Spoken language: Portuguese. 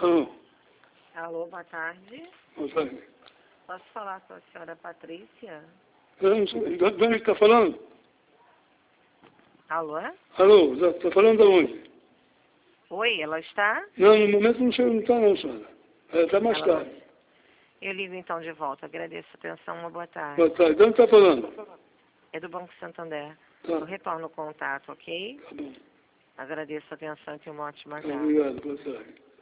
Alô, Alô, boa tarde. boa tarde. Posso falar com a senhora Patrícia? Eu não sei, de onde está falando? Alô? Alô, está falando de onde? Oi, ela está? Não, no momento não sei onde está não, senhora. Está mais Ela tarde. Eu ligo então de volta. Agradeço a atenção. Uma boa tarde. Boa tarde. De onde está falando? É do Banco Santander. Tá, Eu retorno o contato, ok? tá bom. Agradeço a atenção e tenha uma ótima Tá, tarde. obrigado, boa tarde.